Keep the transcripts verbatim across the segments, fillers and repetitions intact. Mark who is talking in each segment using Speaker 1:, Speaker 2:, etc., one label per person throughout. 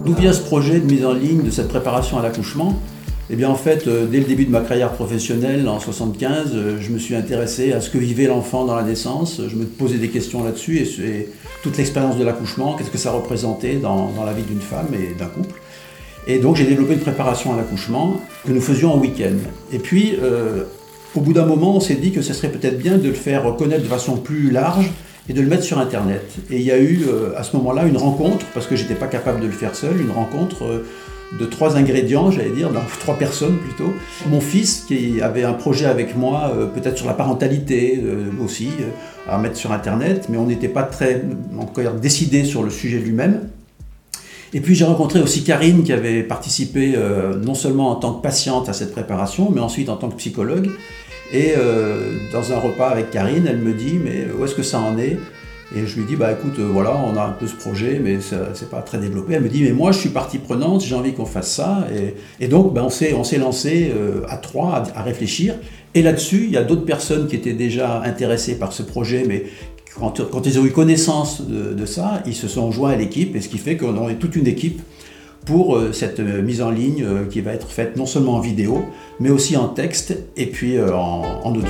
Speaker 1: D'où vient ce projet de mise en ligne de cette préparation à l'accouchement? Eh bien en fait, euh, dès le début de ma carrière professionnelle, en soixante-quinze, euh, je me suis intéressé à ce que vivait l'enfant dans la naissance. Je me posais des questions là-dessus et, et toute l'expérience de l'accouchement, qu'est-ce que ça représentait dans, dans la vie d'une femme et d'un couple. Et donc j'ai développé une préparation à l'accouchement que nous faisions en week-end. Et puis, euh, au bout d'un moment, on s'est dit que ce serait peut-être bien de le faire connaître de façon plus large et de le mettre sur Internet. Et il y a eu euh, à ce moment-là une rencontre, parce que j'étais pas capable de le faire seul, une rencontre euh, de trois ingrédients, j'allais dire, dans trois personnes plutôt. Mon fils, qui avait un projet avec moi, euh, peut-être sur la parentalité euh, aussi, euh, à mettre sur Internet, mais on n'était pas très encore décidé sur le sujet lui-même. Et puis j'ai rencontré aussi Karine, qui avait participé euh, non seulement en tant que patiente à cette préparation, mais ensuite en tant que psychologue. Et euh, dans un repas avec Karine, elle me dit « mais où est-ce que ça en est ?» Et je lui dis, bah écoute, euh, voilà, on a un peu ce projet, mais ça, c'est pas très développé. Elle me dit, mais moi je suis partie prenante, j'ai envie qu'on fasse ça. Et, et donc, bah, on s'est, on s'est lancé euh, à trois à, à réfléchir. Et là-dessus, il y a d'autres personnes qui étaient déjà intéressées par ce projet, mais quand, quand ils ont eu connaissance de, de ça, ils se sont joints à l'équipe, et ce qui fait qu'on est toute une équipe pour euh, cette euh, mise en ligne euh, qui va être faite non seulement en vidéo, mais aussi en texte et puis euh, en, en audio.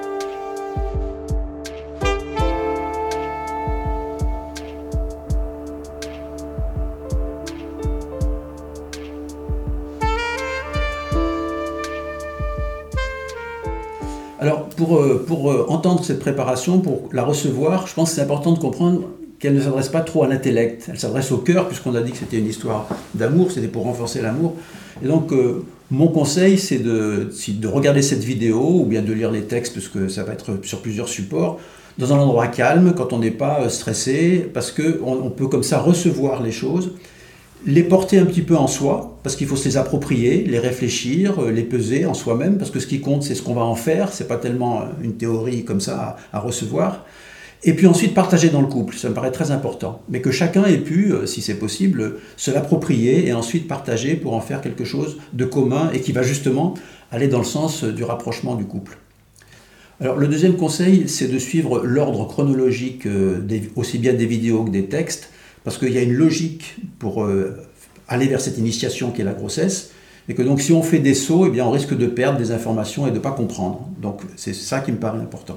Speaker 1: Alors, pour, pour entendre cette préparation, pour la recevoir, je pense que c'est important de comprendre qu'elle ne s'adresse pas trop à l'intellect. Elle s'adresse au cœur, puisqu'on a dit que c'était une histoire d'amour, c'était pour renforcer l'amour. Et donc, euh, mon conseil, c'est de, c'est de regarder cette vidéo, ou bien de lire les textes, parce que ça va être sur plusieurs supports, dans un endroit calme, quand on n'est pas stressé, parce qu'on on peut comme ça recevoir les choses, les porter un petit peu en soi, parce qu'il faut se les approprier, les réfléchir, les peser en soi-même, parce que ce qui compte, c'est ce qu'on va en faire, c'est pas tellement une théorie comme ça à, à recevoir. Et puis ensuite partager dans le couple, ça me paraît très important. Mais que chacun ait pu, si c'est possible, se l'approprier et ensuite partager pour en faire quelque chose de commun et qui va justement aller dans le sens du rapprochement du couple. Alors le deuxième conseil, c'est de suivre l'ordre chronologique des, aussi bien des vidéos que des textes, parce qu'il y a une logique pour euh, aller vers cette initiation qui est la grossesse, et que donc si on fait des sauts, eh bien on risque de perdre des informations et de ne pas comprendre. Donc c'est ça qui me paraît important.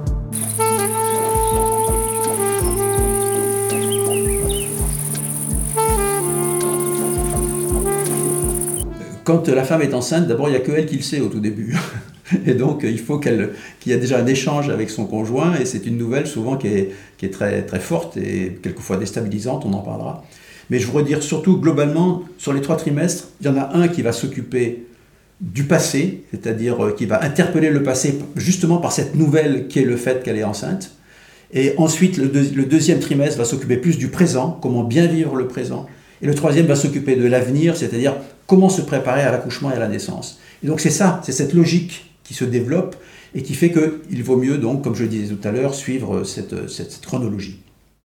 Speaker 1: Quand la femme est enceinte, d'abord il n'y a que elle qui le sait au tout début. Et donc il faut qu'elle, qu'il y ait déjà un échange avec son conjoint, et c'est une nouvelle souvent qui est, qui est très, très forte et quelquefois déstabilisante, on en parlera. Mais je voudrais dire surtout globalement, sur les trois trimestres, il y en a un qui va s'occuper du passé, c'est-à-dire qui va interpeller le passé justement par cette nouvelle qui est le fait qu'elle est enceinte. Et ensuite le, deux, le deuxième trimestre va s'occuper plus du présent, comment bien vivre le présent. Et le troisième va s'occuper de l'avenir, c'est-à-dire comment se préparer à l'accouchement et à la naissance. Et donc c'est ça, c'est cette logique qui se développe et qui fait qu'il vaut mieux, donc, comme je le disais tout à l'heure, suivre cette, cette, cette chronologie.